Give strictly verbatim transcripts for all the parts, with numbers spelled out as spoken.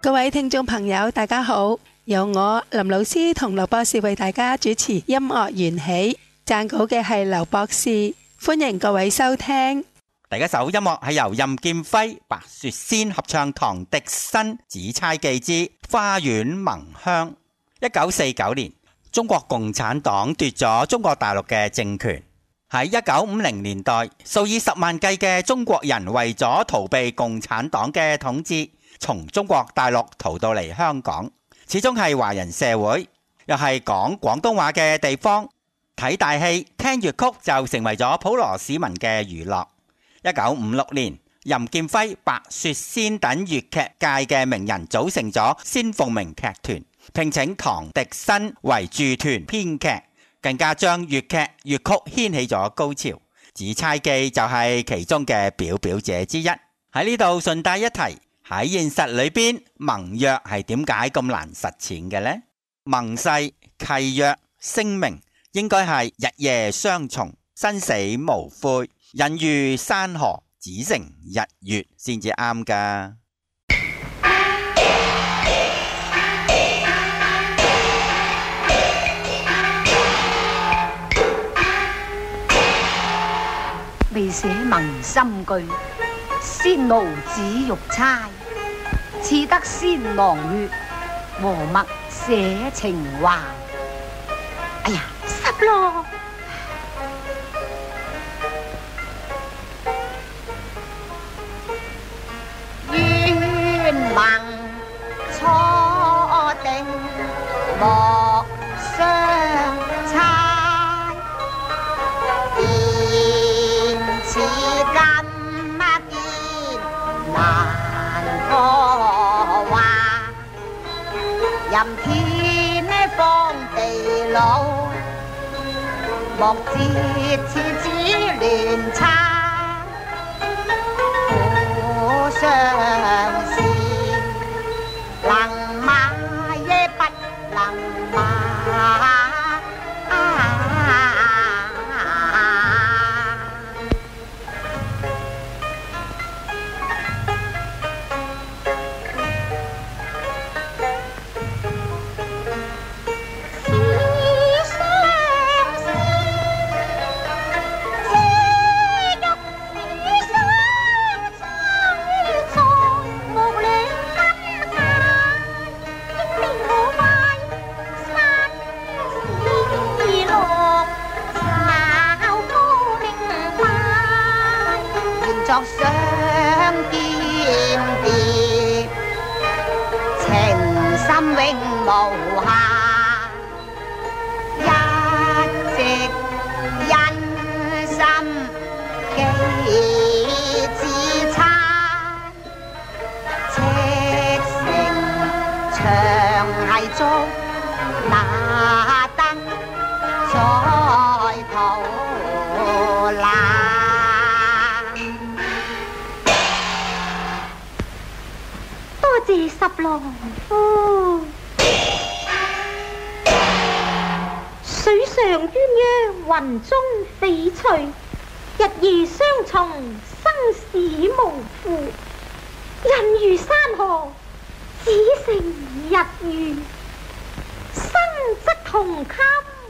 各位聽眾朋友，大家好，由我林老師同劉博士為大家主持音樂緣起，撰稿嘅係劉博士，歡迎各位收聽。 第一首音樂係由任劍輝、白雪仙合唱唐迪生《紫釵記之花園聞香》。一九四九年，中國共產黨奪咗中國大陸嘅政權。喺一九五零年代，數以十萬計嘅中國人為咗逃避共產黨嘅統治，從中國大陸逃到嚟香港。始終係華人社會，又係講廣東話嘅地方，睇大戲、聽粵曲就成為咗普羅市民嘅娛樂。一九五六年，任劍輝、白雪仙等粵劇界嘅名人組成咗仙鳳鳴劇團，聘請唐迪生為駐團編劇，更加將粵劇粵曲掀起咗高潮。紫釵記就係其中嘅表表者之一。喺呢度順帶一提，喺現實裏邊，盟約係點解咁難實踐嘅呢？盟誓、契約、聲明應該係日夜相從，生死無悔，隱於山河，只成日月先至啱噶。 未寫盟心句，先奴子玉釵，似得先郎月，和墨寫情懷。哎呀，濕咯！願盟初定，莫相猜。言似金堅難破壞，任天荒地老，莫折此子亂差。苦相思，能買也不能買。作相見別，情深永無瑕，一直因心記紫釵，赤城長係燭，那燈在途難。 多謝十郎夫，水上鴛鴦雲中翡翠，日夜相從生死無負。人如山河，只成日月，生則同衾，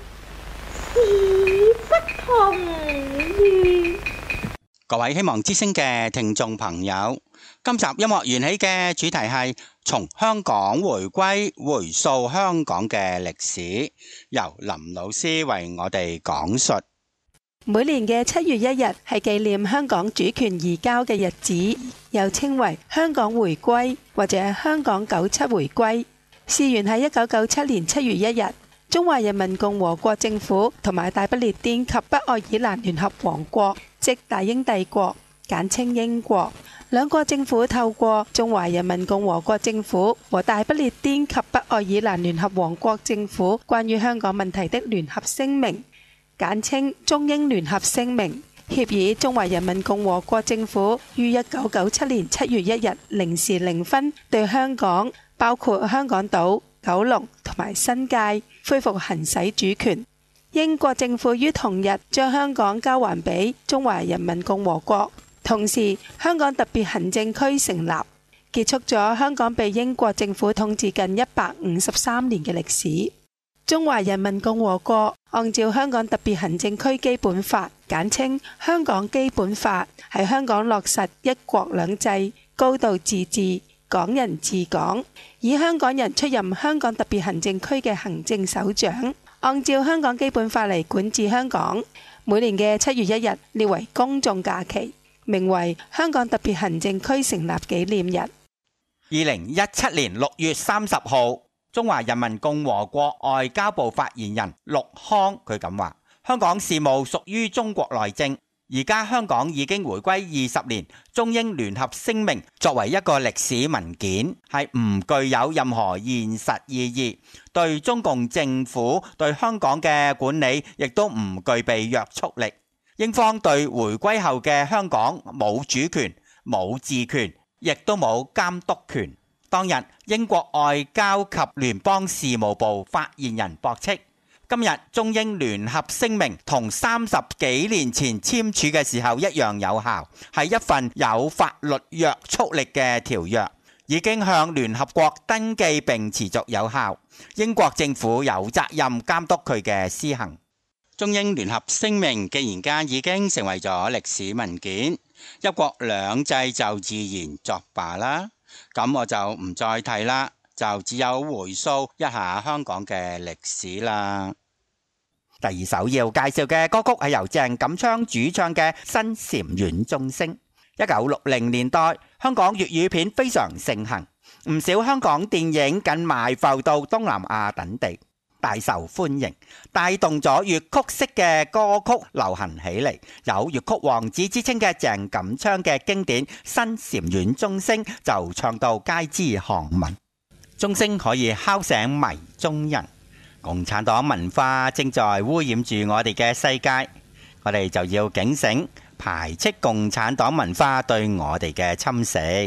死則同月。 各位希望之聲嘅聽眾朋友，今集音樂緣起嘅主題係從香港回歸，回溯香港嘅歷史，由林老師為我哋講述。 每年嘅七月一日係紀念香港主權移交嘅日子，又稱為香港回歸或者香港九七回歸。事源喺一九九七年七月一日，中華人民共和國政府同埋大不列顛及北愛爾蘭聯合王國，即大英帝國，簡稱英國，兩國政府透過中華人民共和國政府和大不列顛及北愛爾蘭聯合王國政府關於香港問題的聯合聲明，簡稱中英聯合聲明，協議中華人民共和國政府於一九九七年七月一日零時零分對香港，包括香港島、九龍同埋新界恢復行使主權。英國政府於同日將香港交還俾中華人民共和國，同時香港特別行政區成立。 結束咗香港被英國政府統治近一百五十三年嘅歷史。中華人民共和國按照香港特別行政區基本法，簡稱香港基本法，喺香港落實一國兩制、高度自治、港人治港，以香港人出任香港特別行政區嘅行政首長，按照香港基本法嚟管治香港。每年嘅七月一日列為公眾假期，名為香港特別行政區成立紀念日。 二零一七年六月三十號，中華人民共和國外交部發言人陸康佢咁話：香港事務屬於中國內政，而家香港已經回歸二十年，中英聯合聲明作為一個歷史文件，係唔具有任何現實意義，對中共政府對香港嘅管理亦都唔具備約束力。英方對回歸後嘅香港冇主權、冇治權，亦都冇監督權。當日，英國外交及聯邦事務部發言人駁斥，今日中英聯合聲明同三十幾年前簽署嘅時候一樣有效，係一份有法律約束力嘅條約，已經向聯合國登記並持續有效。英國政府有責任監督佢嘅施行。中英聯合聲明既然間已經成為咗歷史文件，一國兩制就自然作罷啦。咁我就唔再提啦，就只有回溯一下香港嘅歷史啦。第二首要介紹嘅歌曲係由鄭錦昌主唱嘅《新禪院鐘聲》。一九六零年代，香港粵語片非常盛行，唔少香港電影更賣埠到東南亞等地，大受歡迎，帶動咗粵曲式嘅歌曲流行起嚟。有粵曲王子之稱嘅鄭錦昌嘅經典《新禪院鐘聲》就唱到街知巷聞。鐘聲可以敲醒迷蹤人，共產黨文化正在污染住我哋嘅世界，我哋就要警醒，排斥共產黨文化對我哋嘅侵蝕。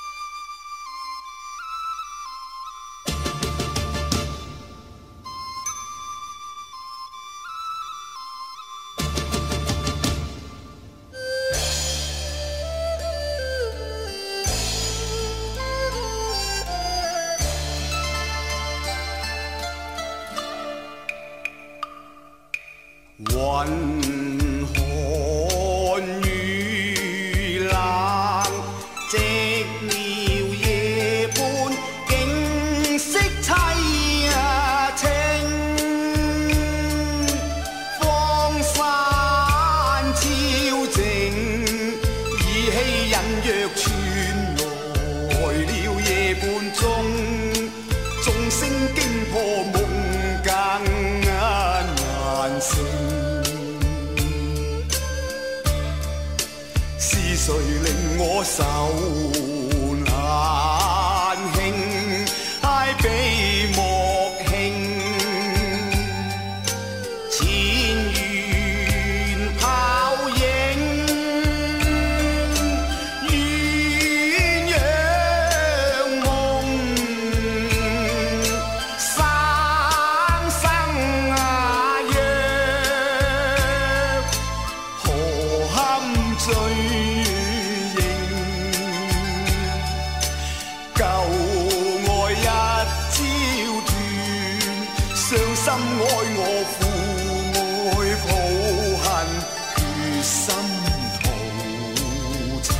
雲寒雨冷，寂寥夜半，景色凄清。荒山超靜，意氣隱約傳來了夜半鐘，鐘聲驚破夢更難成。是誰令我手難興，挨比莫興，前緣泡影，鴛鴦夢，生生啊約，何堪醉？心愛我父愛抱恨，決心圖情。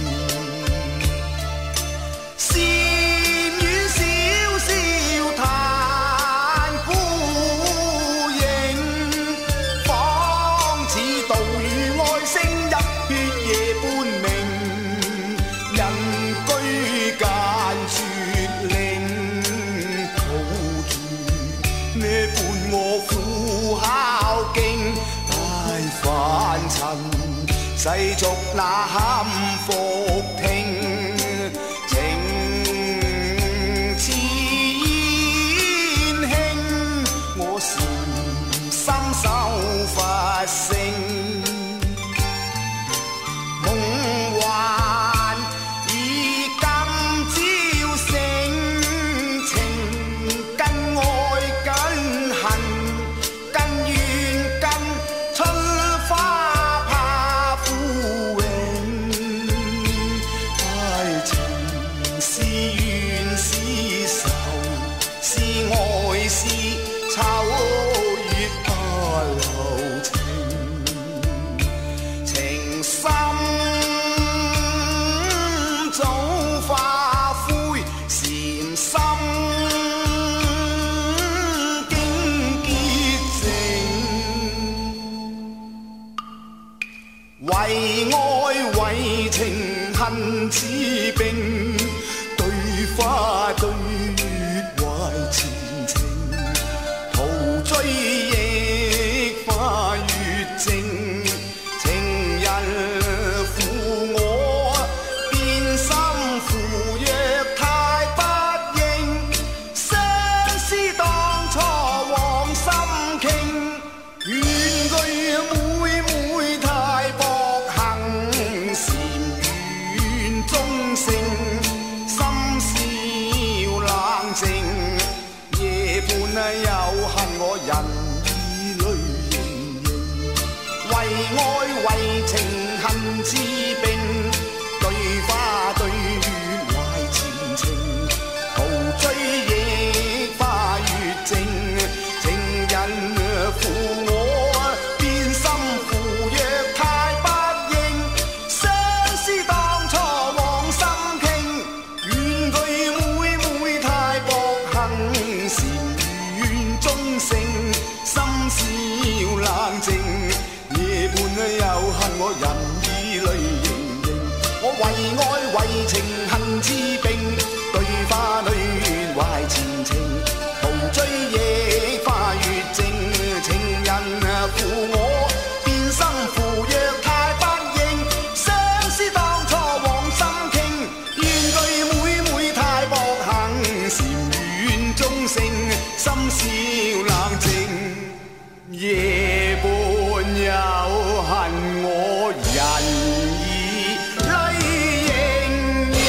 禪院小小嘆孤影，仿似道與哀聲一血夜半明，人居間絕令抱住呢伴我苦孝經，唉凡塵世俗那堪復聽，情似煙輕，我禪心修法性，夢幻已今朝醒，情更愛更恨，更怨更春花怕枯榮， 為愛為情恨似冰，對花對月懷前程，陶醉亦花月靜，情人負我變心負若太不應，相思當初往心傾，怨佢妹妹太薄幸，禪院中性，心笑冷靜，夜半又恨我人已淚盈盈，為愛為情恨似冰，對花對月懷前程，陶醉亦花月靜，情人負我變心負若太不應，相思當初往心傾，怨佢妹妹太薄幸，禪院中性，心笑冷靜，夜半又恨我人已淚盈盈，我為愛為情恨似冰，對花對月懷前程，陶醉亦花月靜，情人負我變心負若太不應，相思當初往心傾，怨佢妹妹太薄幸，禪院中性，心笑冷靜，夜半又恨我人已淚盈盈。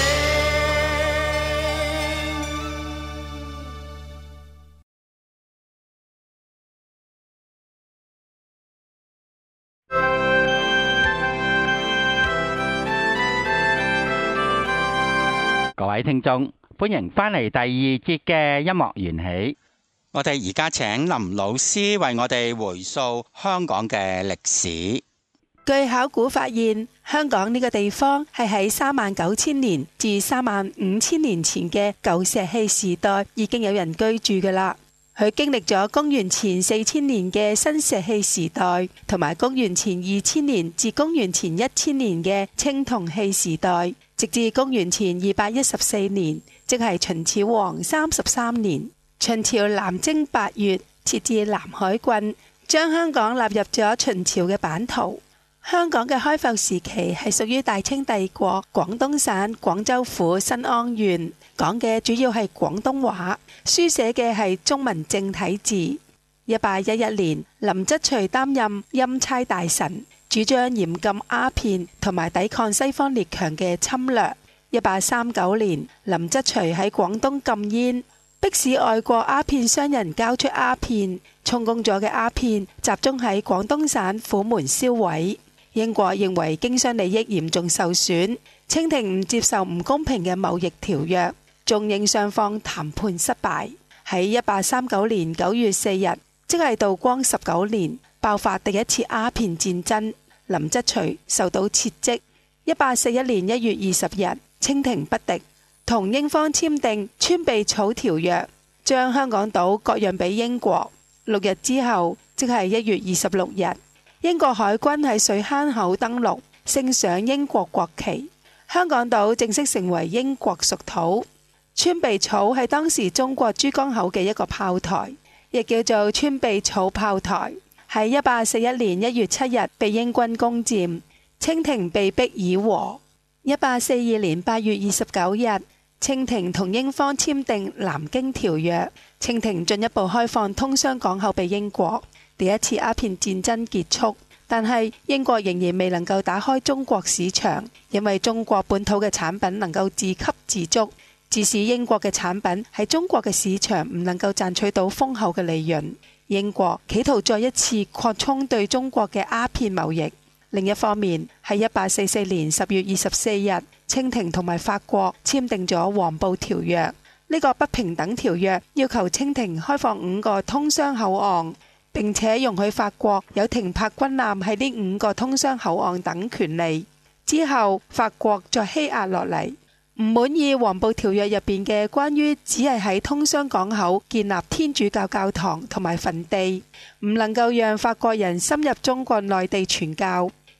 各位聽眾，歡迎翻嚟第二節嘅音樂緣起。我哋而家請林老師為我哋回溯香港嘅歷史。 據考古發現，香港呢個地方係喺三萬九千年至三萬五千年前嘅舊石器時代已經有人居住㗎喇。佢經歷咗公元前四千年嘅新石器時代，同埋公元前二千年至公元前一千年嘅青銅器時代，直至公元前二百一十四年，即係秦始皇三十三年。秦朝南征八越，設置南海郡，將香港納入咗秦朝嘅版圖。香港嘅開埠時期係屬於大清帝國廣東省廣州府新安縣，講嘅主要係廣東話，書寫嘅係中文正體字。一八一一年，林則徐擔任欽差大臣，主張嚴禁鴉片同埋抵抗西方列強嘅侵略。一八三九年，林則徐喺廣東禁煙，迫使外國鴉片商人交出鴉片，充公咗嘅鴉片集中喺廣東省虎門銷毀。英國認為經商利益嚴重受損，清廷唔接受唔公平嘅貿易條約，中英雙方談判失敗。喺一八三九年九月四日，即係道光十九年，爆發第一次鴉片戰爭，林則徐受到撤職。一八四一年一月二十日，清廷不敵，同英方簽訂穿鼻草條約，將香港島割讓俾英國。六日之後，即係一月二十六日，英國海軍喺水坑口登陸，升上英國國旗，香港島正式成為英國屬土。穿鼻草係當時中國珠江口嘅一個炮台，亦叫做穿鼻草炮台。喺一八四一年一月七日被英軍攻佔，清廷被逼議和。一八四二年八月二十九日，清廷同英方簽訂南京條約，清廷進一步開放通商港口俾英國。第一次鴉片戰爭結束，但係英國仍然未能夠打開中國市場，因為中國本土嘅產品能夠自給自足，致使英國嘅產品喺中國嘅市場唔能夠賺取到豐厚嘅利潤。英國企圖再一次擴充對中國嘅鴉片貿易。另一方面，喺一八四四年十月二十四日，清廷同埋法國簽訂咗黃埔條約。呢個不平等條約要求清廷開放五個通商口岸，並且容許法國有停泊軍艦喺呢五個通商口岸等權利。之後法國再欺壓落嚟，唔滿意黃埔條約入邊嘅關於只係喺通商港口建立天主教教堂同埋墳地，唔能夠讓法國人深入中國內地傳教，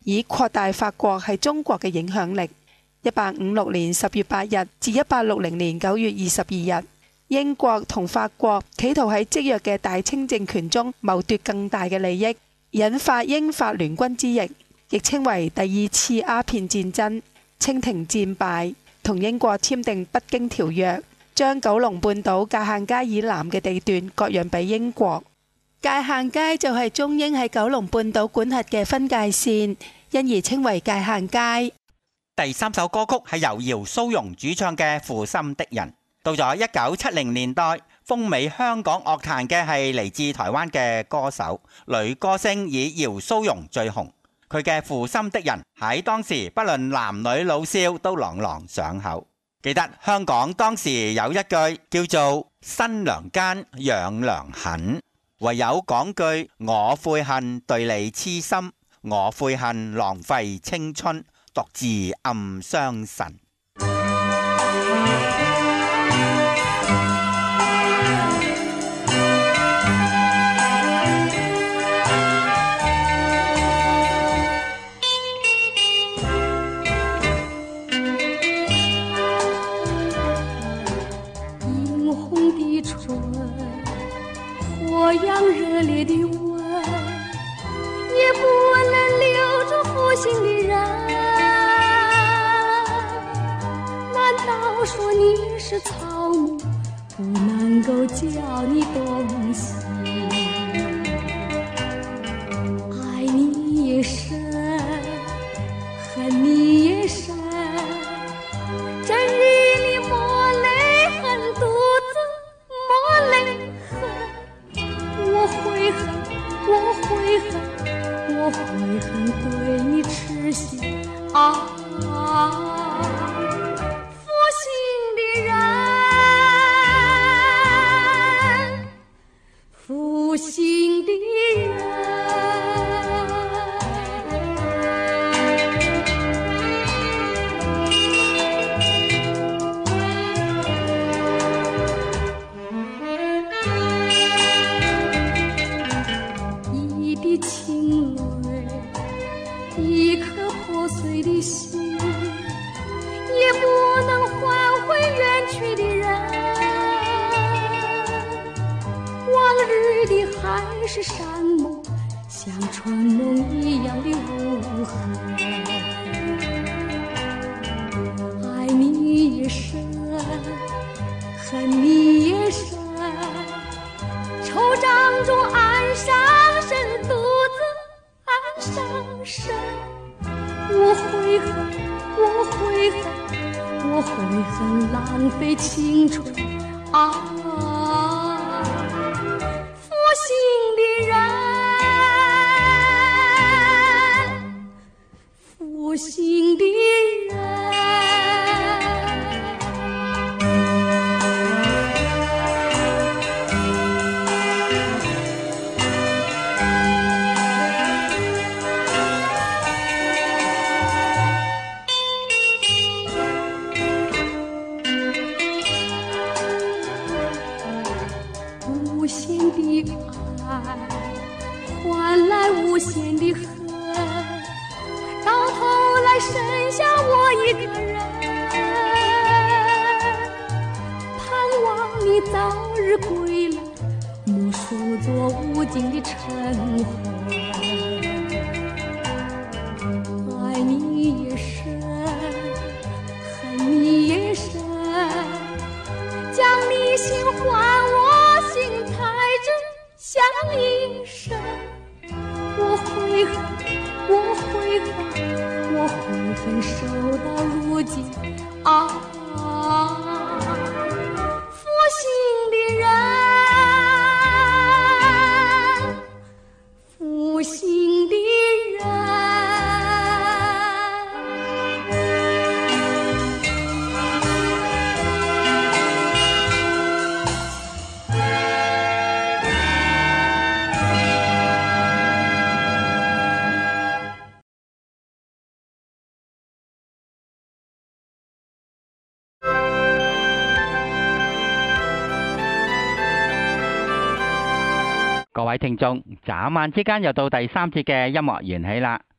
以擴大法國喺中國嘅影響力。一八五六年十月八日至一八六零年九月二十二日，英國同法國企圖喺積弱嘅大清政權中謀奪更大嘅利益，引發英法聯軍之役，亦稱為第二次鴉片戰爭。清廷戰敗，同英國簽訂北京條約，將九龍半島界限街以南嘅地段割讓俾英國。界限街就係中英喺九龍半島管轄嘅分界線，因而稱為界限街。 第三首歌曲係由姚蘇蓉主唱嘅《負心的人》。到咗一九七零年代，風靡香港樂壇嘅係嚟自台灣嘅歌手女歌星，以姚蘇蓉最紅。佢嘅《負心的人》喺當時不論男女老少都朗朗上口。記得香港當時有一句叫做新娘奸養娘狠，唯有講句我悔恨對你痴心，我悔恨浪費青春，獨自暗傷神。 映紅的唇，火樣熱烈的吻，也不能留住負心的人。難道說你是草木，不能夠叫你動心？愛你也深，恨你也深，整日裏抹淚痕，獨自抹淚痕。我悔恨，我悔恨，我悔恨對你痴心啊！負心的人，一滴清淚，一顆破碎的心，也不能喚回遠去的人。往日的海誓山盟，像春夢一樣的無痕。愛你也深，恨你也深，惆悵中暗傷神，獨自暗傷神。我悔恨，我悔恨，我悔恨浪費青春啊！負心的人，負心的人。無限的愛換來無限的恨，到頭來剩下我一個人，盼望你早日歸來，莫數作無盡的塵寰。愛你也深，恨你也深，將你心還我心，才真相一生。我悔恨，我悔恨，我悔恨守到如今啊！負心的人，負心的人。 各位聽眾，眨眼之間又到第三節嘅音樂緣起啦。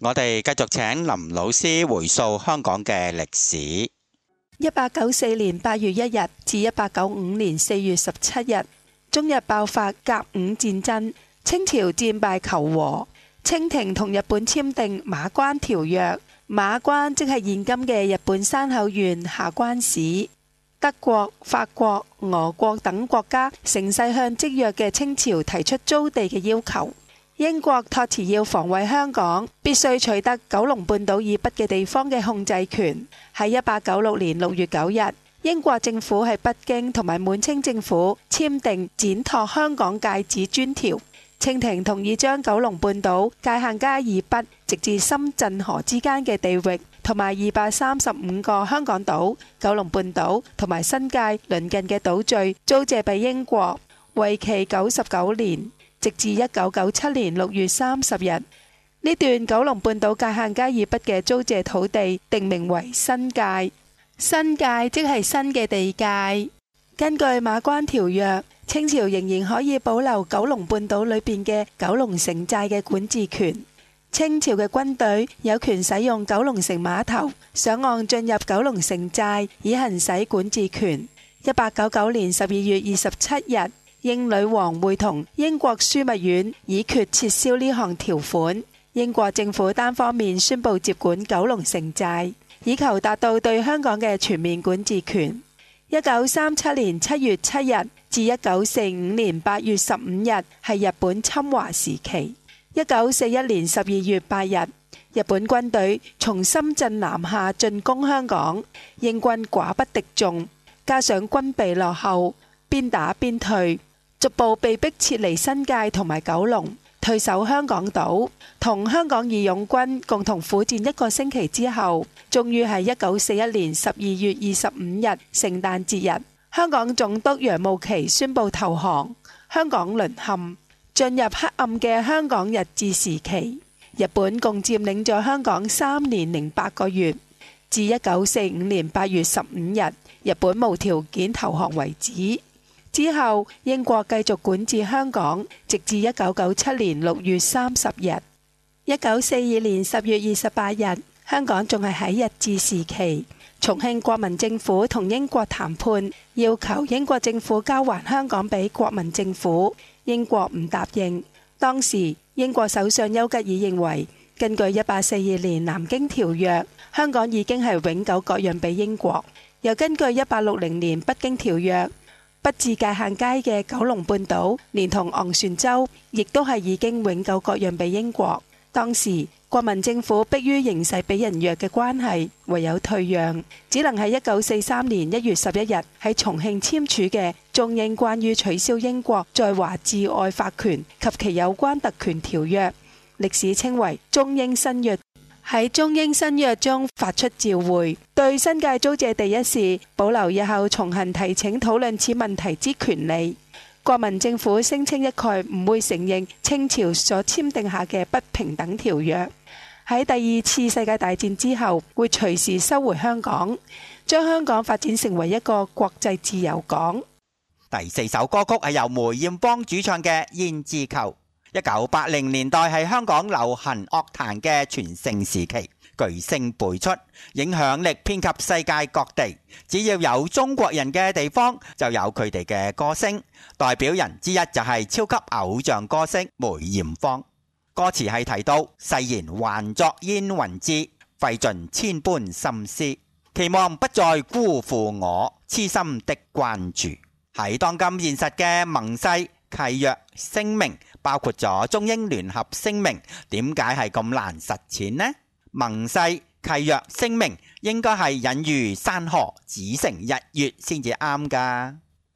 我哋繼續請林老師回溯香港嘅歷史。 一八九四年八月一日至一八九五年四月十七日，中日爆發甲午戰爭，清朝戰敗求和，清廷同日本簽訂馬關條約。馬關即係現今嘅日本山口縣下關市。德國、法國、俄國等國家乘勢向積弱嘅清朝提出租地嘅要求。英國託辭要防衛香港，必須取得九龍半島以北嘅地方嘅控制權。喺一八九六年六月九日，英國政府喺北京同埋滿清政府簽訂展拓香港界址專條，清廷同意將九龍半島界限街以北直至深圳河之間嘅地域，同埋二百三十五個香港島、九龍半島同埋新界鄰近嘅島嶼租借俾英國，為期九十九年。直至一九九七年六月三十日，呢段九龍半島界限街以北嘅租借土地定名為新界。新界即係新嘅地界。根據馬關條約，清朝仍然可以保留九龍半島裏邊嘅九龍城寨嘅管治權。清朝嘅軍隊有權使用九龍城碼頭上岸進入九龍城寨，以行使管治權。一八九九年十二月二十七日，英女王會同英國樞密院議決撤銷呢項條款，英國政府單方面宣布接管九龍城寨，以求達到對香港嘅全面管治權。一九三七年七月七日至一九四五年八月十五日係日本侵華時期。一九四一年十二月八日，日本軍隊從深圳南下進攻香港，英軍寡不敵眾，加上軍備落後，邊打邊退，逐步被迫撤離新界同埋九龍，退守香港島，同香港義勇軍共同苦戰一個星期之後，終於係一九四一年十二月二十五日聖誕節日，香港總督楊慕琦宣布投降，香港淪陷，進入黑暗嘅香港日治時期。日本共佔領咗香港三年零八個月，至一九四五年八月十五日，日本無條件投降為止。之後，英國繼續管治香港，直至一九九七年六月三十日。一九四二年十月二十八日，香港仲係喺日治時期。重慶國民政府同英國談判，要求英國政府交還香港俾國民政府，英國唔答應。當時，英國首相丘吉爾認為，根據一八四二年南京條約，香港已經係永久割讓俾英國。又根據一八六零年北京條約，北至界限街嘅九龍半島，連同昂船洲，亦都係已經永久割讓俾英國。當時國民政府迫於形勢比人弱嘅關係，唯有退讓，只能喺一九四三年一月十一日喺重慶簽署嘅中英關於取消英國在華治外法權及其有關特權條約，歷史稱為中英新約。喺中英新約中發出照會，對新界租借地一事保留日後重行提請討論此問題之權利。國民政府聲稱一概唔會承認清朝所簽訂下嘅不平等條約。喺第二次世界大戰之後，會隨時收回香港，將香港發展成為一個國際自由港。 第四首歌曲係由梅艷芳主唱嘅《胭脂扣》。一九八零年代係香港流行樂壇嘅全盛時期，巨星輩出，影響力遍及世界各地。只要有中國人嘅地方，就有佢哋嘅歌星。代表人之一就係超級偶像歌星梅艷芳。歌詞係提到誓言還作煙雲志，費盡千般心思，期望不再辜負我痴心的關注。喺當今現實嘅盟誓契約聲明，包括咗中英聯合聲明，點解係咁難實踐呢？盟誓契約聲明應該係隱如山河，只成日月先至啱㗎。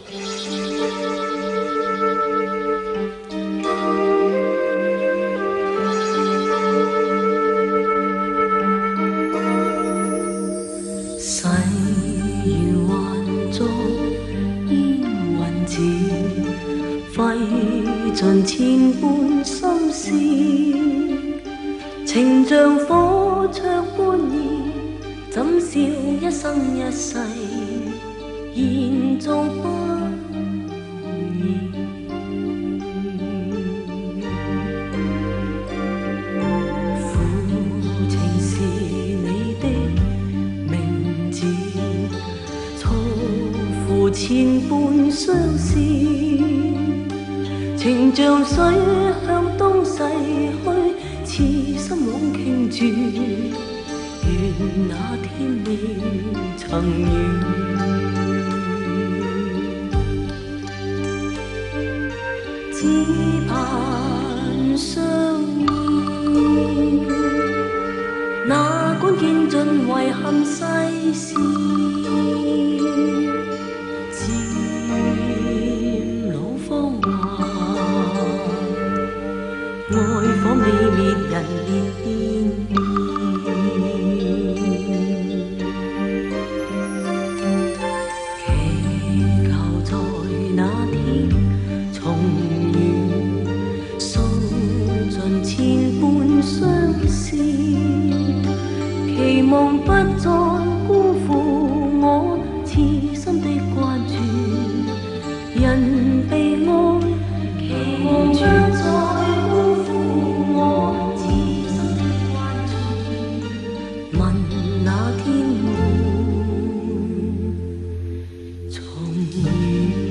誓言還作煙雲志，費盡千般心思，情像火灼般熱，怎笑一生一世，言縱不易。苦千般相思，情像水向東逝去，痴心枉傾注，願那天未曾遇。只盼相依，哪管見盡遺憾世事，漸老芳華，愛火未滅人便變祈求在那天重千般相思，期望不再辜負我痴心的關注。人被愛，期望不再辜負我痴心的關注。問那天會重遇。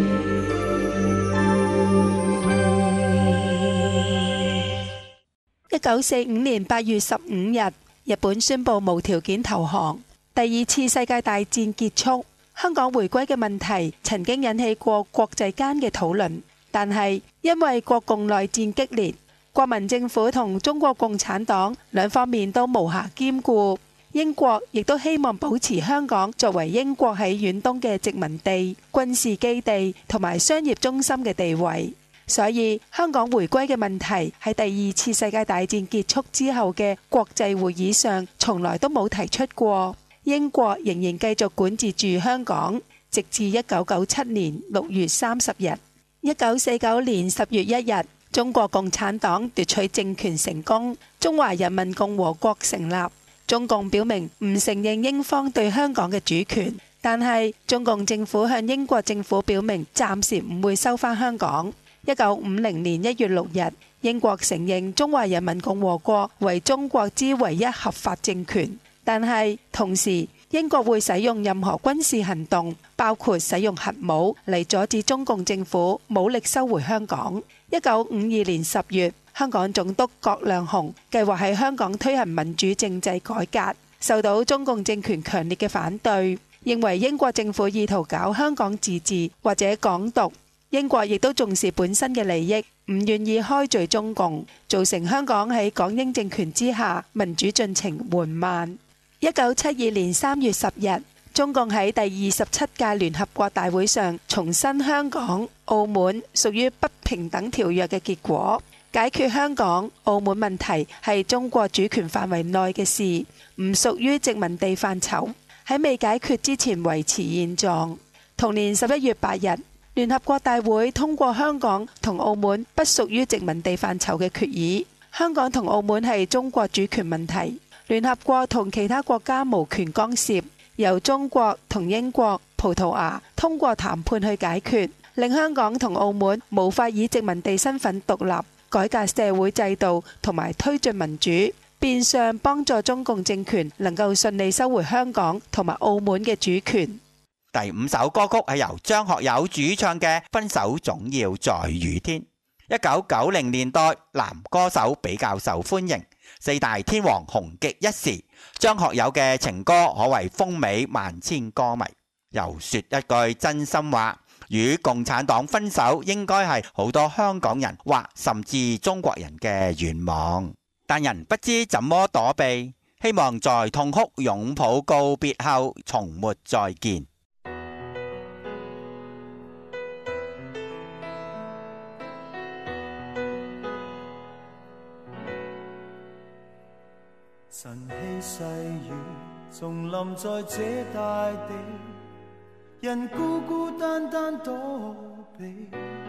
一九四五年八月十五日，日本宣布無條件投降，第二次世界大戰結束。香港回歸嘅問題曾經引起過國際間嘅討論，但係因為國共內戰激烈，國民政府同中國共產黨兩方面都無暇兼顧，英國亦都希望保持香港作為英國喺遠東嘅殖民地、軍事基地同埋商業中心嘅地位。所以香港回歸嘅問題喺第二次世界大戰結束之後嘅國際會議上從來都冇提出過。英國仍然繼續管治住香港，直至一九九七年六月三十日。一九四九年十月一日，中國共產黨奪取政權成功，中華人民共和國成立。中共表明唔承認英方對香港嘅主權，但係中共政府向英國政府表明暫時唔會收返香港。一九五零年一月六日，英國承認中華人民共和國為中國之唯一合法政權，但係同時英國會使用任何軍事行動，包括使用核武嚟阻止中共政府武力收回香港。一九五二年十月，香港總督葛量洪計劃喺香港推行民主政制改革，受到中共政權強烈嘅反對，認為英國政府意圖搞香港自治或者港獨。英國亦都重視本身嘅利益，唔願意開罪中共，造成香港喺港英政權之下民主進程緩慢。一九七二年三月十日，中共喺第二十七屆聯合國大會上重申香港、澳門屬於不平等條約嘅結果，解決香港、澳門問題係中國主權範圍內嘅事，唔屬於殖民地範疇，喺未解決之前維持現狀。同年十一月八日，聯合國大會通過香港同澳門不屬於殖民地範疇嘅決議。香港同澳門係中國主權問題，聯合國同其他國家無權干涉，由中國同英國、葡萄牙通過談判去解決，令香港同澳門無法以殖民地身份獨立，改革社會制度同埋推進民主，變相幫助中共政權能夠順利收回香港同埋澳門嘅主權。 第五首歌曲係由張學友主唱嘅《分手總要在雨天》。一九九零年代男歌手比較受歡迎，四大天王紅極一時，張學友嘅情歌可謂風靡萬千歌迷。又說一句真心話，與共產黨分手應該係好多香港人或甚至中國人嘅願望，但人不知怎麼躲避，希望在痛哭擁抱告別後從沒再見。 晨曦細雨重臨在這大地，人孤孤單單躲避，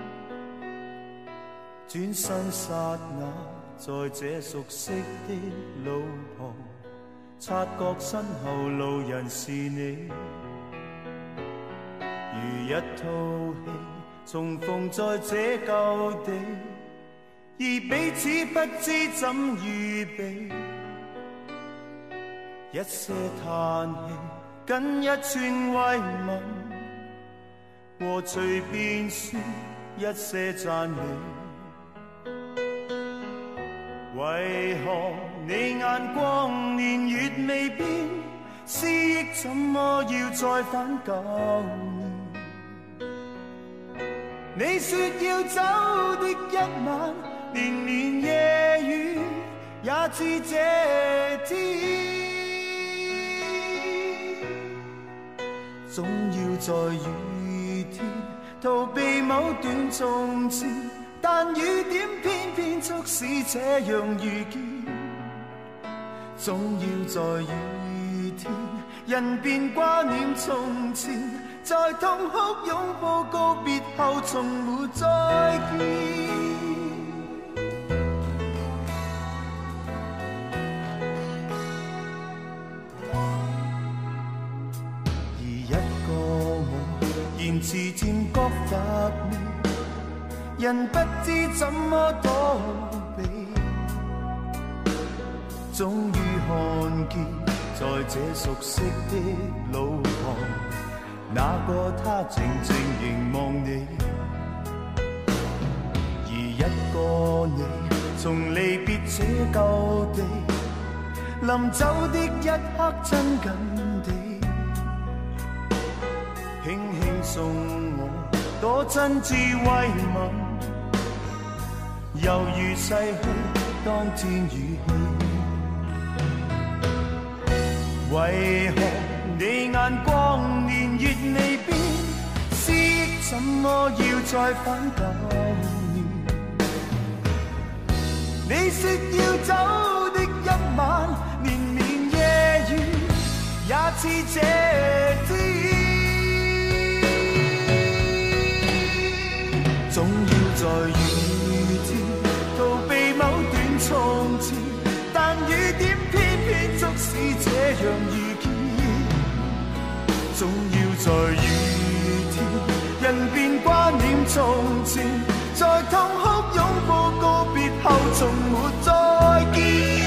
轉身剎那在這熟悉的路旁，察覺身後路人是你，如一套戲重逢在這舊地，而彼此不知怎預備，一些嘆氣，僅一串慰問， 和隨便說一些讚美。為何你眼光年月未變，思憶怎麼要再返舊年？你說要走的一晚，連綿夜雨也似這天，總要在雨天逃避某段從前，但雨點偏偏促使這樣遇見。總要在雨天，人便掛念從前，在痛哭擁抱告別後，從沒再見。而一個我言辭漸覺乏味，人不知怎麼躲避，終於看見在這熟悉的路旁，那個他靜靜凝望你。而一個你從離別這舊地，臨走的一刻親近地，輕輕送我多真摯慰問，猶如逝去當天語氣。為何你眼光年月未變，思憶怎麼要再返舊年？你說要走的一晚，連綿夜雨也似這天，總要在雨天逃避某段從前，但雨點偏偏促使這樣遇見。總要在雨天，人便掛念從前，在痛哭擁抱告別後，從沒再見。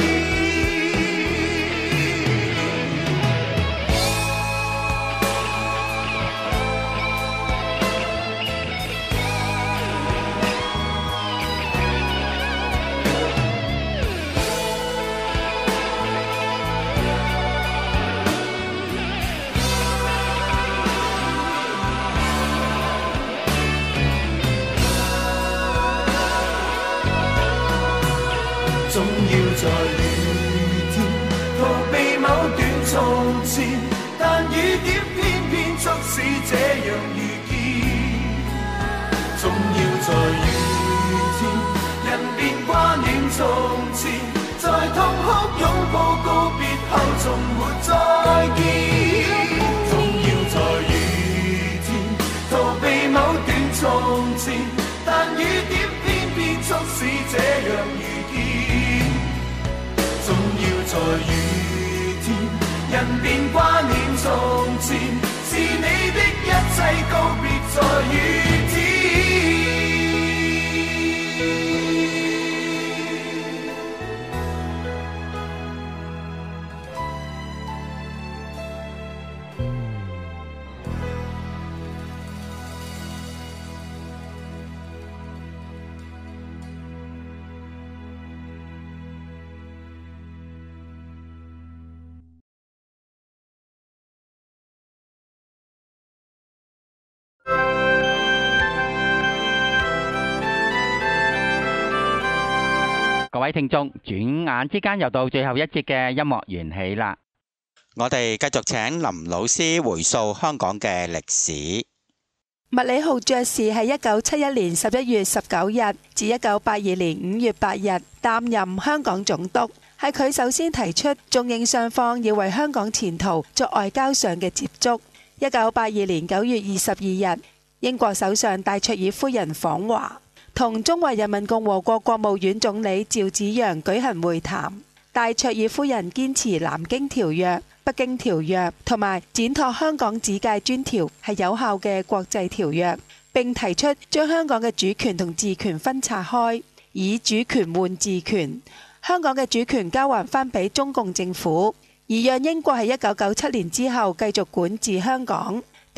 總要在雨天逃避某段從前，但雨點偏偏促使這樣遇見。總要在雨天，人便掛念從前，在痛哭擁抱告別後，從沒再見。總要在雨天逃避某段從前，但雨點偏偏促使這樣遇見。總要在雨天，人便掛念從前，是你的一切告別在雨天。 各位聽眾，轉眼之間又到最後一節嘅音樂緣起啦。我哋繼續請林老師回溯香港嘅歷史。 麥理浩爵士係一九七一年十一月十九日至一九八二年五月八日擔任香港總督，係佢首先提出中英雙方要為香港前途作外交上嘅接觸。一九八二年九月二十二日，英國首相戴卓爾夫人訪華，同中華人民共和國國務院總理趙紫陽舉行會談。戴卓爾夫人堅持南京條約、北京條約同埋展拓香港指界專條係有效嘅國際條約，並提出將香港嘅主權同治權分拆開，以主權換治權，香港嘅主權交還翻俾中共政府，而讓英國喺一九九七年之後繼續管治香港。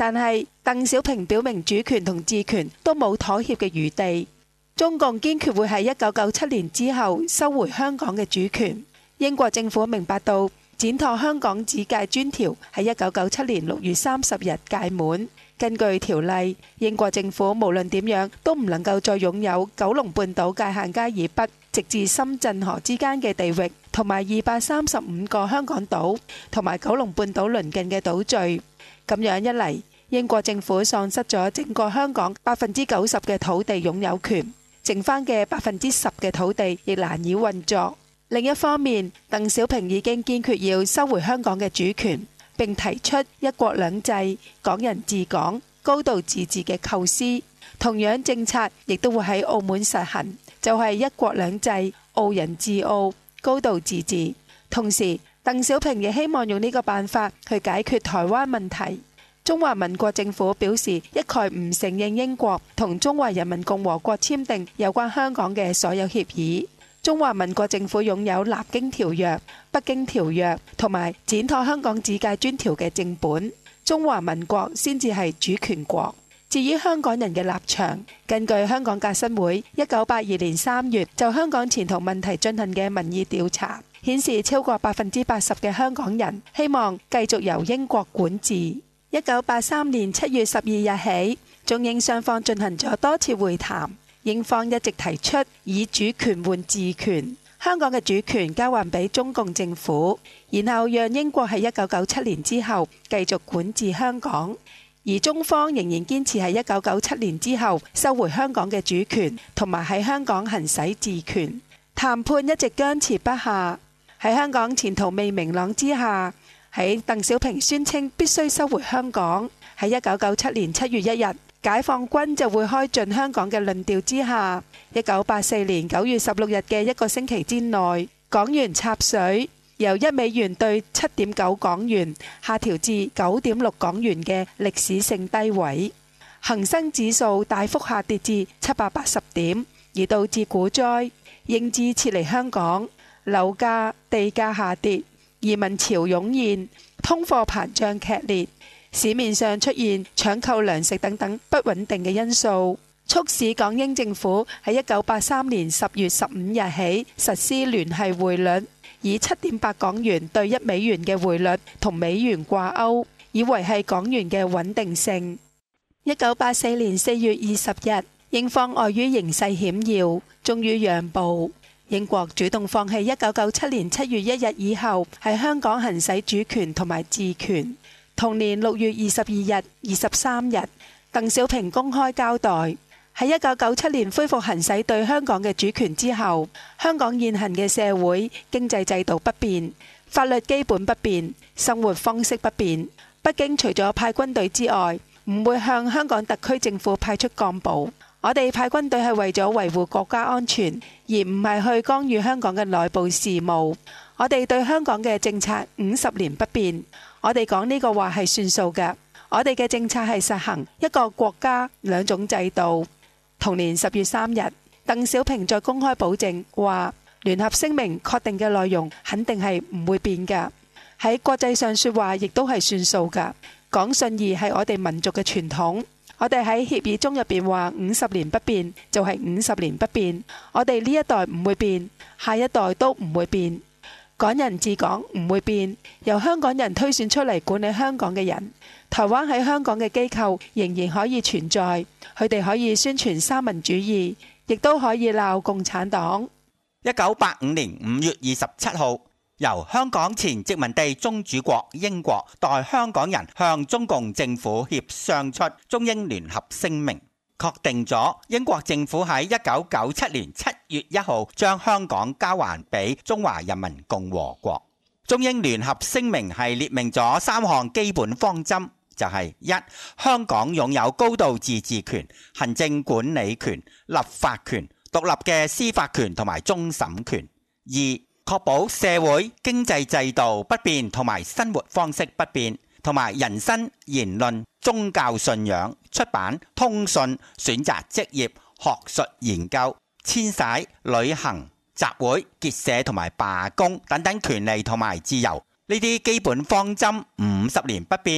但係鄧小平表明主權同治權都冇妥協嘅餘地。中共堅決會喺一九九七年之後收回香港嘅主權。英國政府明白到展拓香港指界專條喺一九九七年六月三十日屆滿。根據條例，英國政府無論點樣都唔能夠再擁有九龍半島界限街以北直至深圳河之間嘅地域，同埋二百三十五個香港島同埋九龍半島鄰近嘅島嶼。咁樣一嚟，英國政府喪失咗整個香港百分之九十嘅土地擁有權，剩翻嘅百分之十嘅土地亦難以運作。另一方面，鄧小平已經堅決要收回香港嘅主權，並提出一國兩制、港人治港、高度自治嘅構思。同樣政策亦都會喺澳門實行，就係一國兩制、澳人治澳、高度自治。同時，鄧小平亦希望用呢個辦法去解決台灣問題。中華民國政府表示一概唔承認英國同中華人民共和國簽訂有關香港嘅所有協議。中華民國政府擁有《南京條約》、《北京條約》同埋展拓香港指界專條嘅正本，中華民國先至係主權國。至於香港人嘅立場，根據香港革新會一九八二年三月就香港前途問題進行嘅民意調查，顯示超過百分之八十嘅香港人希望繼續由英國管治。一九八三年七月十二日起，中英雙方進行咗多次會談。英方一直提出以主權換治權，香港嘅主權交還俾中共政府，然後讓英國喺一九九七年之後繼續管治香港。而中方仍然堅持喺一九九七年之後收回香港嘅主權，同埋喺香港行使治權。談判一直僵持不下。喺香港前途未明朗之下，喺鄧小平宣稱必須收回香港，喺一九九七年七月一日，解放軍就會開進香港嘅論調之下，一九八四年九月十六日嘅一個星期之內，港元插水，由一美元兌七點九港元下調至九點六港元嘅歷史性低位。恒生指數大幅下跌至七百八十點，而導致股災，英資撤離香港，樓價、地價下跌，移民潮湧現，通貨膨脹劇烈。市面上出現搶購糧食等等不穩定嘅因素，促使港英政府喺一九八三年十月十五日起實施聯繫匯率，以七點八港元兌一美元嘅匯率同美元掛鈎，以維繫港元嘅穩定性。一九八四年四月二十日，英方礙於形勢險要，終於讓步。英國主動放棄一九九七年七月一日以後喺香港行使主權同埋治權。同年六月二十二日、二十三日，鄧小平公開交代，喺一九九七年恢復行使對香港嘅主權之後，香港現行嘅社會經濟制度不變，法律基本不變，生活方式不變。北京除咗派軍隊之外，唔會向香港特區政府派出幹部。我哋派軍隊係為咗維護國家安全，而唔係去干預香港嘅內部事務。我哋對香港嘅政策五十年不變。我哋講呢個話係算數嘅，我哋嘅政策係實行一個國家兩種制度。同年十月三日，鄧小平再公開保證話，聯合聲明確定嘅內容肯定係唔會變嘅。喺國際上說話亦都係算數嘅，講信義係我哋民族嘅傳統。我哋喺協議中入邊話五十年不變，就係五十年不變。我哋呢一代唔會變，下一代都唔會變。港人治港唔會變，由香港人推選出嚟管理香港嘅人。台灣喺香港嘅機構仍然可以存在，佢哋可以宣傳三民主義，亦都可以鬧共產黨。 一九八五年五月二十七號，由香港前殖民地宗主國英國代香港人向中共政府協商出中英聯合聲明，確定咗英國政府喺一九九七年七月一號將香港交還俾中華人民共和國。中英聯合聲明係列明咗三項基本方針，就係一、香港擁有高度自治權、行政管理權、立法權、獨立嘅司法權同埋終審權；二、確保社會經濟制度不變同埋生活方式不變，同埋人身、言論、宗教信仰、出版、通訊、選擇職業、學術研究、遷徙、旅行、集會、結社同埋罷工等等權利同埋自由，呢啲基本方針五十年不變。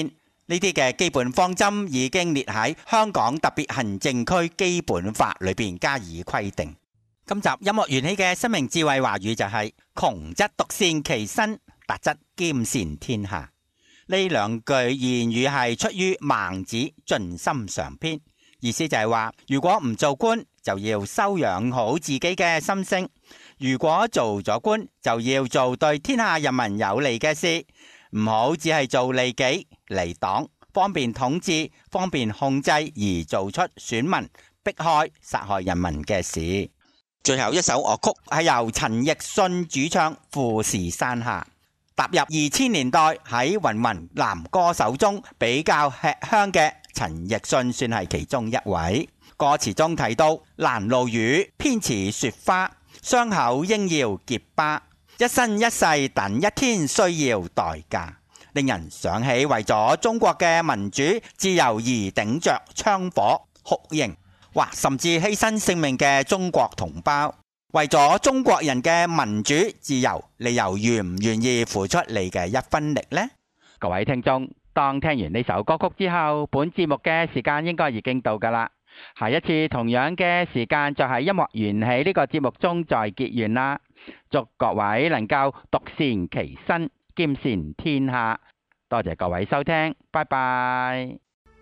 呢啲嘅基本方針已經列喺香港特別行政區基本法裏邊加以規定。今集音樂緣起嘅生命智慧華語就係、是、窮則獨善其身，達則兼善天下。呢兩句言語係出於孟子盡心上篇，意思就係話，如果唔做官就要修養好自己嘅心性，如果做咗官就要做對天下人民有利嘅事，唔好只係做利己利黨，方便統治方便控制而做出損民迫害殺害人民嘅事。最後一首樂曲係由陳奕迅主唱《富士山下》，踏入二千年代，喺芸芸男歌手中比較吃香嘅陳奕迅算係其中一位。歌詞中提到攔路雨偏似雪花，傷口應要結疤，一生一世等一天需要代價，令人想起為咗中國嘅民主自由而頂着槍火酷刑，或甚至犧牲性命嘅中國同胞，為咗中國人嘅民主自由，你又願唔願意付出你嘅一分力呢？各位聽眾，當聽完呢首歌曲之後，本節目嘅時間應該已經到㗎啦。下一次同樣嘅時間就係音樂緣起呢個節目中再結緣啦。祝各位能夠獨善其身，兼善天下。多謝各位收聽，拜拜。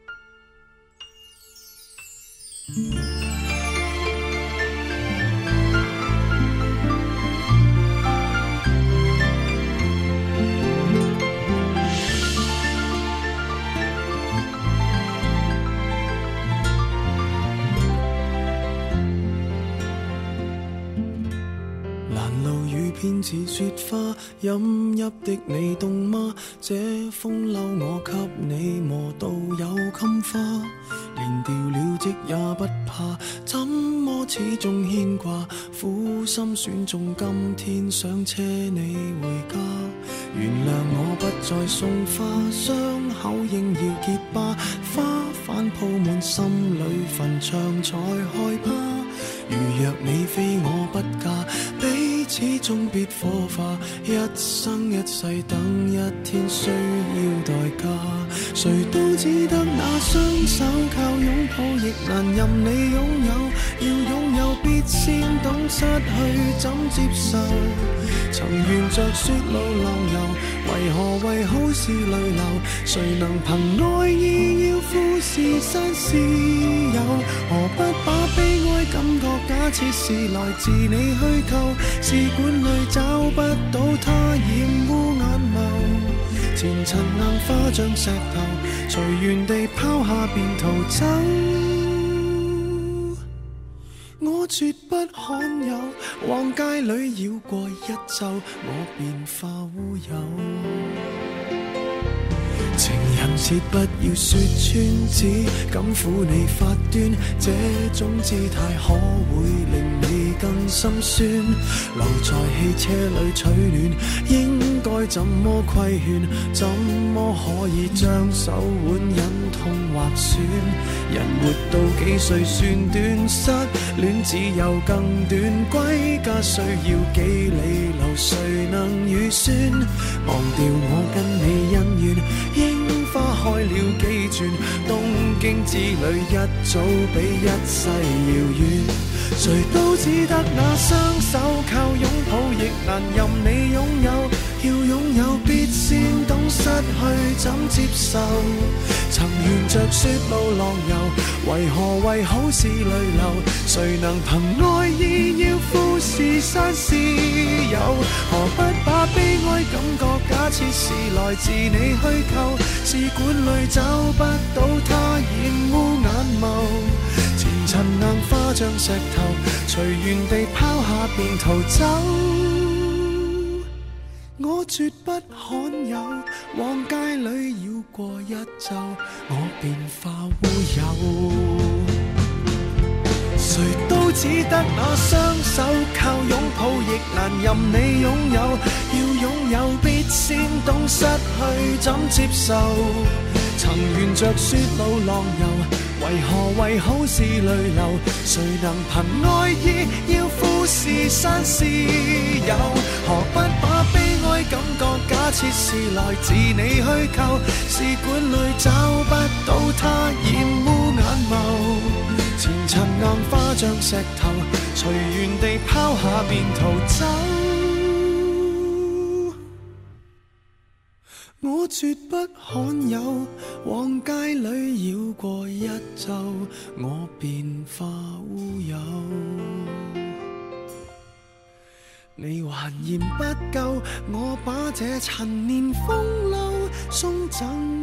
偏似雪花，飲泣的你凍嗎？這風褸我給你磨到有襟花，連掉了職也不怕，怎麼始終牽掛？苦心選中今天想車你回家，原諒我不再送花，傷口應要結疤，花瓣鋪滿心裏墳場才害怕。如若你非我不嫁，彼此終必火化，一生一世等一天需要代價。誰都只得那雙手，靠擁抱亦難任你擁有，要擁有必先懂失去怎接受。曾沿着雪路浪遊，為何為好事淚流？誰能憑愛意要富士山私有？何不把悲哀感覺假設是來自你虛構？試管裏找不到它，染污眼眸。前塵硬化像石頭，隨緣地拋下便逃走。我絕不罕有，往街裏繞過一晝，我便化烏有。情人節不要說穿，只敢撫你發端，這種姿態可會令你更心酸。留在汽車裏取暖，應該怎麼規勸？怎麼可以將手腕忍痛劃損？人活到幾歲算短？失戀只有更短，歸家需要幾里路，誰能預算？忘掉我跟你恩怨，櫻花開了幾轉，東京之旅一早比一世遙遠。誰都只得那雙手，靠擁抱亦難任你擁有，要擁有必先懂失去怎接受。曾沿着雪路浪遊，為何為好事淚流？誰能憑愛意要富士山私有？何不把悲哀感覺假設是來自你虛構？試管裏找不到它，染污眼眸。前塵硬化像石頭，隨緣地拋下便逃走。我絕不罕有，往街裏繞過一晝，我便化烏有。誰都只得那雙手，靠擁抱亦難任你擁有，要擁有必先懂失去怎接受。曾沿着雪路浪遊，為何為好事淚流？誰能憑愛意要富士山私有？何不把悲哀感覺假設是來自你虛構，試管裏找不到它，染污眼眸。前塵硬化像石頭，隨緣地拋下便逃走。我絕不罕有，往街裏繞過一週，我便化烏有。你還嫌不夠，我把這陳年風褸送贈